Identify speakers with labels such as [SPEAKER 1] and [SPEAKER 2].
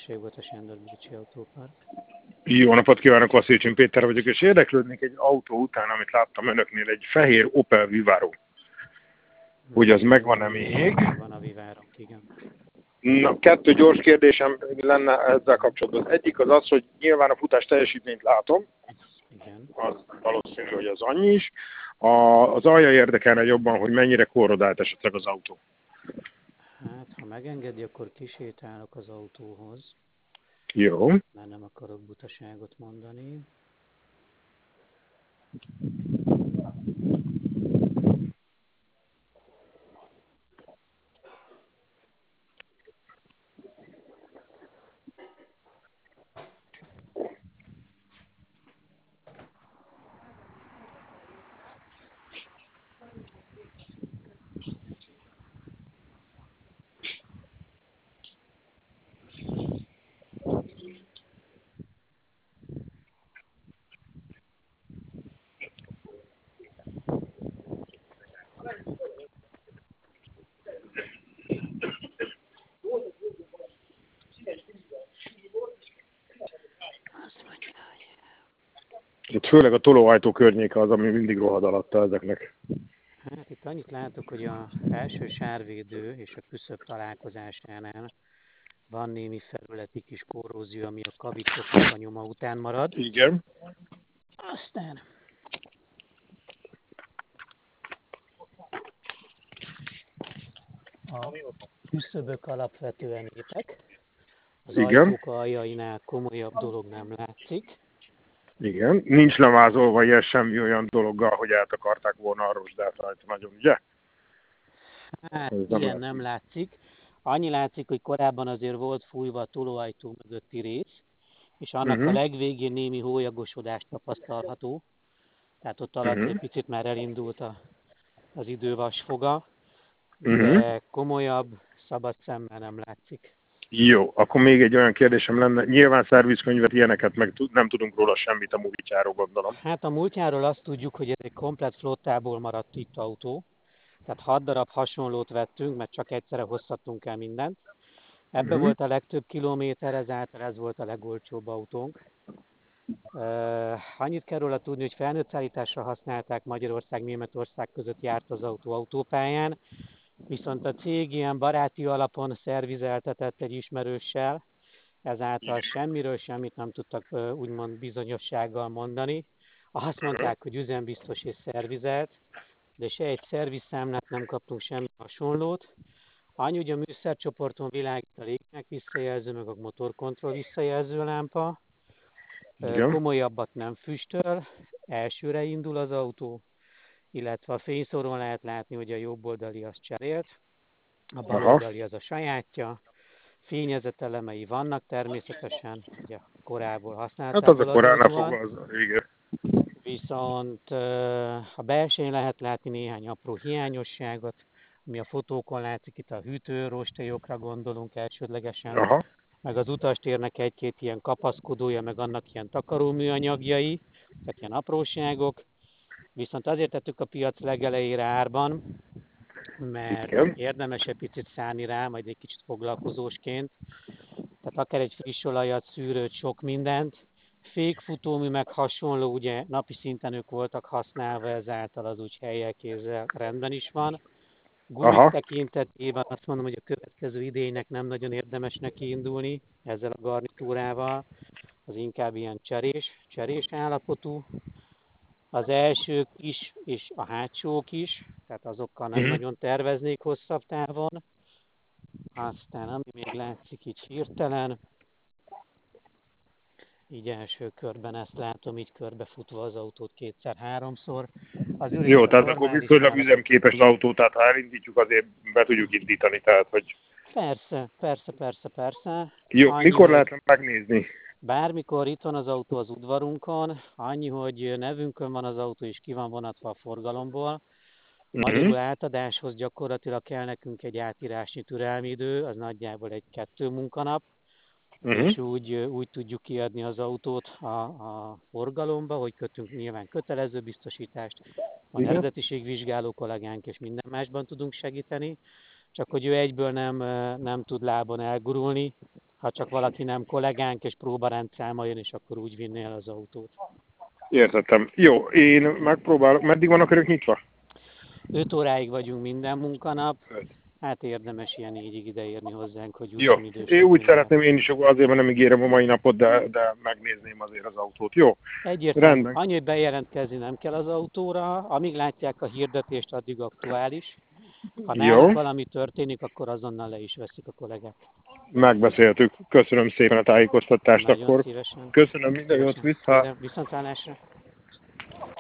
[SPEAKER 1] volt a Sándor Bécsi Autópark.
[SPEAKER 2] Jó napot kívánok, Vasszilcsin Péter vagyok, és érdeklődnék egy autó után, amit láttam önöknél, egy fehér Opel Vivaro. Hogy az megvan-e még?
[SPEAKER 1] Megvan a Vivaro, igen.
[SPEAKER 2] Na, 2 gyors kérdésem lenne ezzel kapcsolatban. Az egyik az az, hogy nyilván a futás teljesítményt látom.
[SPEAKER 1] Igen.
[SPEAKER 2] Az valószínű, hogy az annyi is. Az alja érdekelne jobban, hogy mennyire korrodált esetleg az autó.
[SPEAKER 1] Hát, ha megengedi, akkor kisétálok az autóhoz.
[SPEAKER 2] Jó.
[SPEAKER 1] Mert nem akarok butaságot mondani. Azt mondja, hogy...
[SPEAKER 2] Itt főleg a tolóajtó környéke az, ami mindig rohad alatta ezeknek.
[SPEAKER 1] Hát itt annyit látok, hogy az első sárvédő és a küszöb találkozásánál van némi felületi kis korrózió, ami a kavicoknak a nyoma után marad.
[SPEAKER 2] Igen.
[SPEAKER 1] Aztán a küszöbök alapvetően épek, az
[SPEAKER 2] Igen.
[SPEAKER 1] ajtók aljainál komolyabb dolog nem látszik.
[SPEAKER 2] Igen. Nincs lemázolva ilyen semmi olyan dologgal, hogy át akarták volna a rozsdát rajta nagyon, ugye?
[SPEAKER 1] Hát
[SPEAKER 2] Ez
[SPEAKER 1] ilyen nem látszik. Annyi látszik, hogy korábban azért volt fújva a tolóajtó mögötti rész, és annak a legvégén némi hólyagosodás tapasztalható. Tehát ott alatt egy picit már elindult az idővasfoga, de komolyabb, szabad szemmel nem látszik.
[SPEAKER 2] Jó, akkor még egy olyan kérdésem lenne. Nyilván szervizkönyvet, ilyeneket meg nem tudunk róla semmit a múltjáról, gondolom.
[SPEAKER 1] Hát a múltjáról azt tudjuk, hogy ez egy komplett flottából maradt itt autó. Tehát 6 darab hasonlót vettünk, mert csak egyszerre hozhattunk el mindent. Ebbe volt a legtöbb kilométer, ezáltal ez volt a legolcsóbb autónk. Annyit kell róla tudni, hogy felnőtt szállításra használták, Magyarország-Németország között járt az autó autópályán, viszont a cég ilyen baráti alapon szervizeltetett egy ismerőssel, ezáltal semmiről semmit nem tudtak úgymond bizonyossággal mondani. Azt mondták, hogy üzembiztos és szervizelt, de se egy szervizszámlát nem kaptunk, semmi hasonlót. Annyi, hogy a műszercsoporton világít a légnek visszajelző, meg a motorkontroll visszajelző lámpa.
[SPEAKER 2] Igen.
[SPEAKER 1] Komolyabbat nem füstöl, elsőre indul az autó, illetve a fényszórón lehet látni, hogy a jobb oldali az cserélt, a bal oldali az a sajátja. Fényezett elemei vannak természetesen, ugye korából használtából
[SPEAKER 2] Hát az a
[SPEAKER 1] adódóan.
[SPEAKER 2] igen.
[SPEAKER 1] Viszont a belsején lehet látni néhány apró hiányosságot, ami a fotókon látszik, itt a hűtőróstélyokra gondolunk elsődlegesen, meg az utastérnek egy-két ilyen kapaszkodója, meg annak ilyen takaróműanyagjai, ezek ilyen apróságok. Viszont azért tettük a piac legelejére árban, mert érdemes egy picit szállni rá, majd egy kicsit foglalkozósként. Tehát akár egy friss olajat, szűrőt, sok mindent. Fékfutómű meg hasonló, ugye napi szinten ők voltak használva, ezáltal az úgy hellyel kézzel rendben is van. Gumik tekintetében azt mondom, hogy a következő idénynek nem nagyon érdemes neki indulni ezzel a garnitúrával, az inkább ilyen cserés állapotú. Az elsők is, és a hátsók is, tehát azokkal nem nagyon terveznék hosszabb távon. Aztán ami még látszik így hirtelen, így első körben ezt látom, így körbefutva az autót 2-3-szor. Az ülés
[SPEAKER 2] jó,
[SPEAKER 1] a
[SPEAKER 2] tehát akkor viszonylag üzemképes az autó, tehát ha elindítjuk, azért be tudjuk indítani, tehát hogy...
[SPEAKER 1] Persze.
[SPEAKER 2] Jó,
[SPEAKER 1] Annyi,
[SPEAKER 2] mikor lehetne megnézni?
[SPEAKER 1] Bármikor itt van az autó az udvarunkon, annyi, hogy nevünkön van az autó és ki van vonatva a forgalomból. Magyarul átadáshoz gyakorlatilag kell nekünk egy átírási türelmi idő, az nagyjából 1-2 munkanap, és úgy tudjuk kiadni az autót a forgalomba, hogy kötünk nyilván kötelező biztosítást, van eredetiségvizsgáló kollégánk, és minden másban tudunk segíteni, csak hogy ő egyből nem tud lábon elgurulni, Ha csak valaki nem kollégánk, és próbarendszámmal jön, és akkor úgy vinnél az autót.
[SPEAKER 2] Értettem. Jó, én megpróbálok. Meddig vannak örök nyitva?
[SPEAKER 1] 5 óráig vagyunk minden munkanap. Hát érdemes ilyen 4-ig ideérni hozzánk, hogy
[SPEAKER 2] Jó,
[SPEAKER 1] jusson idős
[SPEAKER 2] én úgy
[SPEAKER 1] hozzá.
[SPEAKER 2] szeretném, én is azért, mert nem ígérem a mai napot, de megnézném azért az autót. Jó?
[SPEAKER 1] Egyértelmű.
[SPEAKER 2] Rendben.
[SPEAKER 1] Annyi, hogy bejelentkezni nem kell az autóra, amíg látják a hirdetést, addig aktuális. Ha náluk valami történik, akkor azonnal le is veszik a kollégák.
[SPEAKER 2] Megbeszéltük. Köszönöm szépen a tájékoztatást
[SPEAKER 1] Nagyon
[SPEAKER 2] akkor.
[SPEAKER 1] szívesen.
[SPEAKER 2] Köszönöm, minden jót,
[SPEAKER 1] Viszontlátásra.